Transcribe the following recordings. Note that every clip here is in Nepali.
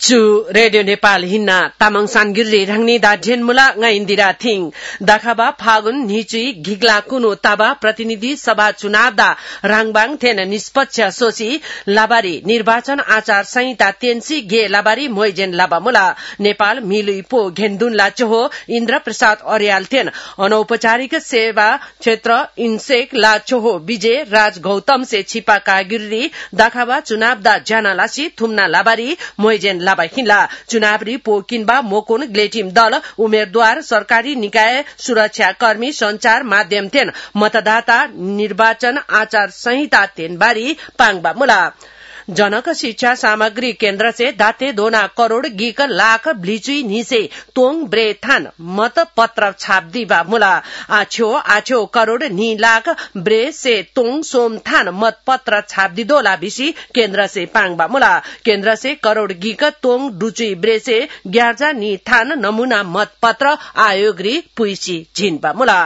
Su Radio Nepal hinna tamang sangirri rangni da dhenmula nga indira thing dakhaba phagun nichui घिग्ला कुनु तबा प्रतिनिधि सभा चुनाव दा राङबाङ थेन निष्पक्ष सोची लाबारी निर्वाचन आचार संहिता तेन्सी गे लाबारी मोइजेन लाबामुला नेपाल मिलुई पो घेन्दुनला चोहो इन्द्र प्रसाद अर्याल थेन अनौपचारिक सेवा क्षेत्र इन्सेक ला चोहो विजय राज गौतम से छिपा कागिरी दाखाबा चुनाव दा ज्याना लासी थुम्ना लाबारी मोइजेन लाबा हिला चुनावरी पो किनबा मोकोन ग्लेटिम दल उम्मेदवार सरकारी निकाय सुरक्षा कर्मी संचार माध्यम थेन मतदाता निर्वाचन आचार संहिता तेनबारी पाङबा मुला जनक शिक्षा सामग्री केन्द्र से दाते दोना करोड़ गीक लाख ब्लिचुई निसे तोंग ब्रे थान मत पत्र छाप दिबा मुला आछो करोड़ नी लाख ब्रे से तोंग सोम थान मत पत्र छाप दिदोला बिसी केन्द्र से पाङबा मुला केन्द्र से करोड़ गीक तोंग डुचुई ब्रे से 11 नी थान नमूना मत पत्र आयोगरी पुइसी झिनबा मुला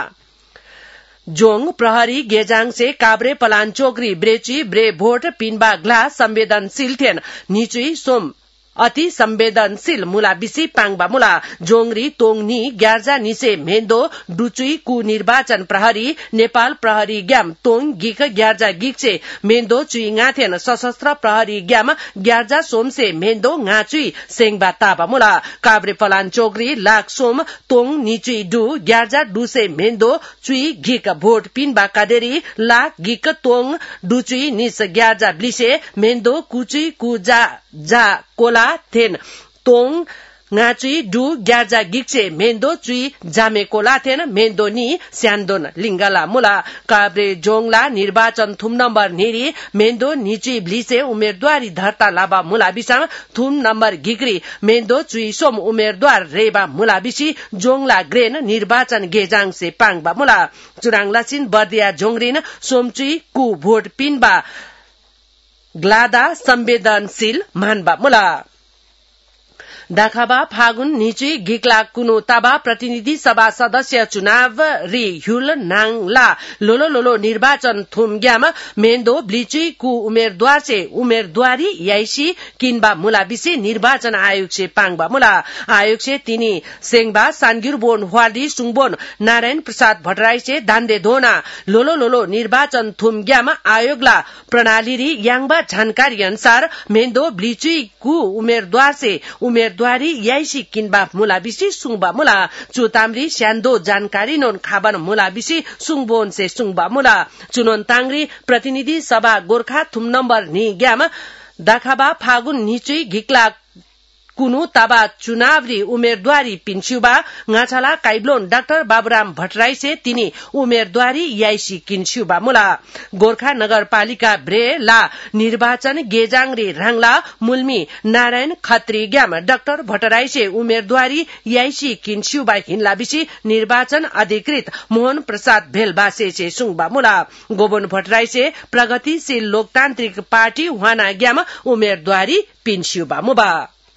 जोंग प्रहरी गेजाङ से काब्रे पलाञ्चोकरी ब्रेची ब्रे भोट पिनबा ग्लास संवेदनशील थेन निचुई सोम अति संवेदनशील मुला बिसी पाङबा मुला जोंगरी तोङनी ग्यार्जा निसे मेन्दो डुचुई कु निर्वाचन प्रहरी नेपाल प्रहरी ग्याम तोङ गिक ग्यार्जा गिक से मेन्दो चुई ngaथेन सशस्त्र प्रहरी ग्याम ग्यार्जा सोम से मेन्दो ngaचुई सेङबा ताबा मुला काब्रे पलाञ्चोकरी लाख सोम तोङ निचुई डु ग्यार्जा डु से मेन्दो चुई गिक भोट पिनबा कादेरी लाख गिक तोङ डुचुई निस ग्यार्जा ब्लिसे मेन्दो कुचुई कुजा जा कोला थेन तोङ ngaचुई डु ग्यार्जा गिक्से मेन्दो चुई जामे कोला थेन मेन्दो नि स्यान्दोन लिंगला मुला काब्रे जोंगला निर्वाचन थुम नम्बर निरी मेन्दो निचुई ब्लिसे उम्मेदवारी धर्ता लाबा मुला बिसाम थुम नम्बर गिक्री मेन्दो चुई सोम उम्मेदवार रेबा मुला बिसी जोंगला ग्रेन निर्वाचन गेजाङ से पाङबा मुला चुराङला सिन बर्दिया जोंगरिन सोमचुई कु भोट पिनबा ग्लादा संवेदनशील मानबा मुला दाखाबा फागुन निचुई गिक्ला कुनो तबा प्रतिनिधि सभा सदस्य चुनाव रि ह्युल नाङला लोलो निर्वाचन थुमग्याम मेन्दो ब्लिचुई कु उम्मेदवार से उम्मेदवारी याइसी किनबा मुला बिसी निर्वाचन आयोग से पाङबा मुला आयोग से तिनी सेङबा सानगिरबोन ह्वाली सुङबोन नारायण प्रसाद भट्टराई से दान्दे धोना लोलो निर्वाचन थुमग्याम आयोगला प्रणाली रि याङबा जानकारी अनुसार मेन्दो ब्लिचुई कु उम्मेदवार से उम्मेदवारी याइसी किनबा मुला बिसी सुङबा मुला चुतामरी स्यान्दो जानकारी नोन खाबन मुला बिसी सुङबोन से सुङबा मुला चुनोन ताङरी प्रतिनिधि सभा गोर्खा थुम नम्बर नि ग्याम दाखाबा फागुन निचुई घिक्ला कुनु तबा चुनावरी उम्मेदवारी पिन्स्युबा ngaछाला काइब्लोन डाक्टर बाबुराम भट्टराई से तिनी उम्मेदवारी याइसी किन्स्युबा मुला गोर्खा नगरपालिका ब्रे ला निर्वाचन गेजाङरी राङला मुल्मी नारायण खत्री ग्याम डाक्टर भट्टराई से उम्मेदवारी याइसी किन्स्युबा हिनला बिसी निर्वाचन अधिकृत मोहन प्रसाद भेलबासे से सुङबा मुला गोबन भट्टराई से प्रगतिशील लोकतान्त्रिक पार्टी हुआना ग्याम उम्मेदवारी पिन्स्युबा मुबा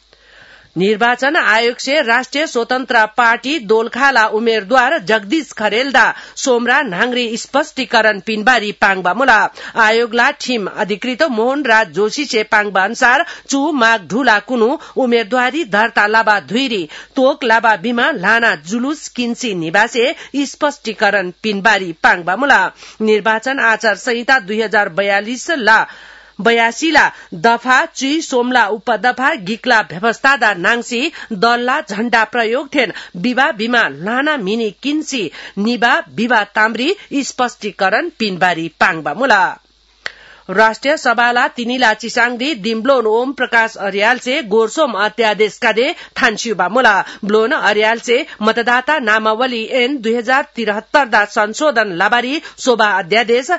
निर्वाचन आयोग से राष्ट्रिय स्वतन्त्र पार्टी दोलखाला उम्मेदवार जगदीश खरेलदा सोमरा नाङरी स्पष्टीकरण पिनबारी पाङबा मुला आयोगला टीम अधिकृत मोहन राज जोशी से पाङबा अनुसार चु माग ढुला कुनु उम्मेदवारी दर्ता लाबा धुइरी तोक लाबा बिमा लाना जुलुस किन्सी निवासे स्पष्टीकरण पिनबारी पाङबा मुला निर्वाचन आचार संहिता 2042 ला 82 ला दफा चुई सोमला उपदफा गिक्ला व्यवस्थादा नाङसी दलला झण्डा प्रयोग थेन विवा बिमा लाना मिनी किन्सी निबा विवा ताम्री स्पष्टीकरण पिनबारी पाङबा मुला राष्ट्रिय सभाला तिनीला चिसाङदी दिम्ब्लोन ओम प्रकाश अर्याल से गोरसोम अध्यादेश कादे थान्स्युबा मुला ब्लोन अर्याल से मतदाता नामावली एन 2073 दा संशोधन लाबारी शोभा अध्यादेश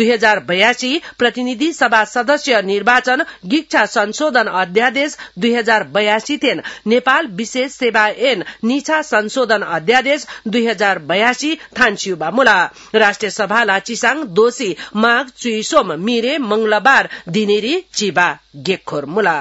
2082 प्रतिनिधि सभा सदस्य निर्वाचन गिच्छा संशोधन अध्यादेश 2082 थेन नेपाल विशेष सेवा एन निछा संशोधन अध्यादेश 2082 थान्स्युबा मुला राष्ट्रिय सभाला चिसाङ दोषी माघ चुइसोम मिरे मंगलबार दिनेरी चिबा गेखोर मुला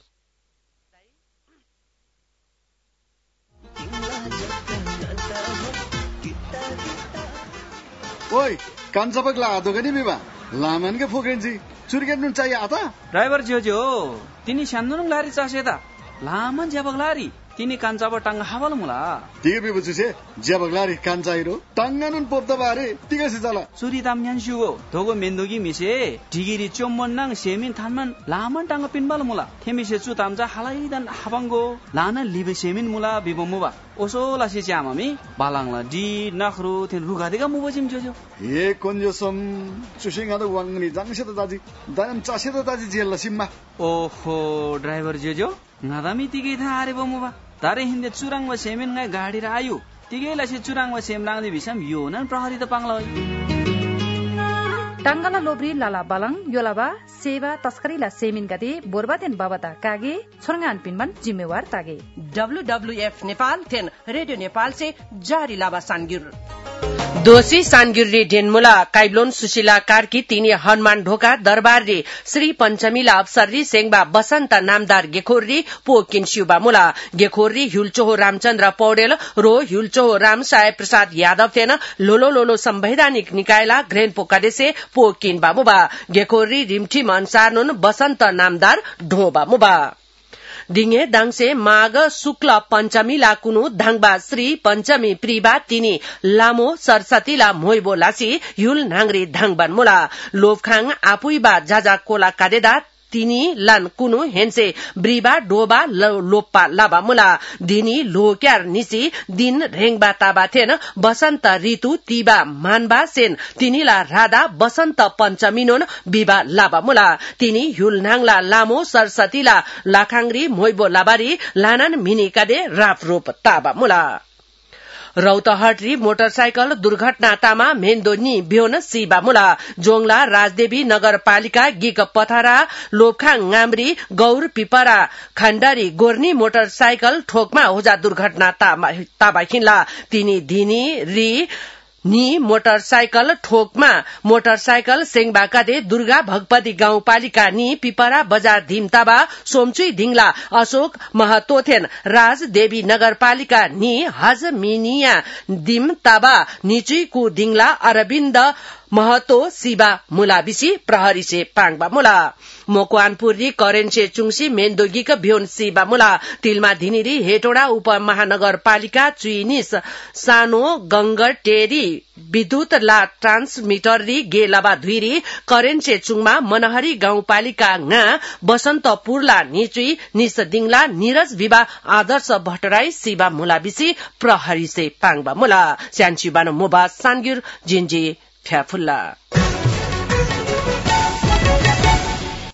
ओइ कान्छपक ला आदो गनी बिबा लामन के फोक्रेन्जी चुरकेट नुन चाहिए आता ड्राइभर ज्यो तिनी स्यान्दुनुङ लारी चासे ता लामन ज्याबगलारी तिनी कान्छाबा टांगा हावल मुला तिगे बिबुजुसे ज्याबगलारी कान्छाइरो टांगानुन पोप्दबारे तिगेसि जाला सुरी तामन्यान शुगो धोगो मेन्दोगी मिसे ढिगिरी चोम्मन्नाङ सेमिन थानमन लामन टांगा पिनबाल मुला थेमिसे चु तामजा हालाइदान हाबांगो लाना लिबे सेमिन मुला बिबमुबा ओसो लासे च्यामामी बालांला डी नखरु थेन रुगादेगा मुबजिम जोजो हे कोन्जोसम चुसिङादो वांगनी जांगसेत दाजी दायम चासेत दाजी जेल सिम्मा ओहो ड्राइभर जोजो नादामी तिगे था आरे बमुबा तारे हिन्द चुराङमा सेमेन गाय गाडी र आयो तिगैलाई से चुराङमा सेम लाग्ने बिसम यो नन प्रहरी त पाङला टांगाला लोब्री लाला बालङ योलाबा सेवा तस्करीला सेमिन गते बोरबातेन बाबता कागे छोरगान पिनबन जिम्मेवार तागे WWF नेपाल थेन रेडियो नेपाल से जारी लाबा सानगिर दोषी सानगिरी डेनमुला काइब्लोन सुशीला कार्की तिनी हनुमान ढोका दरबाररी श्री पञ्चमीला अवसररी सेङबा बसन्त नामदार गेखोरी पोकिन शिवबा मुला गेखोरी हुलचोहो रामचन्द्र पौडेल रो हुलचोहो राम साय प्रसाद यादव थेन लोलो लोलो संवैधानिक निकायला ग्रेन पोकादेसे पोकिन बामुबा गेखोरी रिमठिम अनुसार नुन बसन्त नामदार ढोबा मुबा दिङे दाङसे माघ शुक्ल पञ्चमी लाकुनु धाङबा श्री पञ्चमी प्रिबा तिनी लामो सरस्वतीला मोइबो लासी युल नाङ्री धाङबान मुला लोभखाङ आपुइबा जाजा कोला कादेदा तिनी लन कुनु हेन्से ब्रिबा डोबा लोप्पा लाबा मुला दिनी लोक्यार निसी दिन रेङबा ताबा थेन बसन्त ऋतु तिबा मानबा सेन तिनीला राधा बसन्त पञ्चमीनोन बिबा लाबा मुला तिनी हुलनाङला लामो सरस्वतीला लाखाङ्री मोइबो लाबारी लानन मिनिकादे राफ रोप ताबा मुला रौतहटरी मोटरसाइकल दुर्घटनातामा मेन्दोनी ब्योन सिबा मुला जोङला राजदेवी नगरपालिका गिक पथारा लोपखाङ गाम्री गौर पिपरा खण्डरी गोर्नी मोटरसाइकल ठोकमा होजा दुर्घटना ताबा हिन्ला तिनी दिनी री नि मोटरसाइकल ठोकमा मोटरसाइकल सेङबाकादे दुर्गा भगपति गाउँपालिका नि पिपरा बजार धिमताबा सोमचुई धिङला अशोक महतोथेन राजदेवी नगरपालिका नि हज मिनिया दिमताबा निचुईकु धिङला अरविन्द महतो सिबा मुलाबिसी प्रहरी से पाङबा मुला मोकवानपुरी करेन्से चुङसी मेन्दोगीक भ्योन सिबा मुला तिलमा धिनिरी हेटोडा उपमहानगरपालिका चुइनिस सानो गंगर टेरी विद्युत ला ट्रान्समिटर री गेलाबा धुइरी करेन्से चुङमा मनहरी गाउँपालिका गा बसन्तपुरला निचुई निस दिङला निरज विवा आदर्श भट्टराई सिबा मुलाबिसी प्रहरी से पाङबा मुला स्यानसी बानो मोबा सानगिर जिन्जी फ्याफुल्ला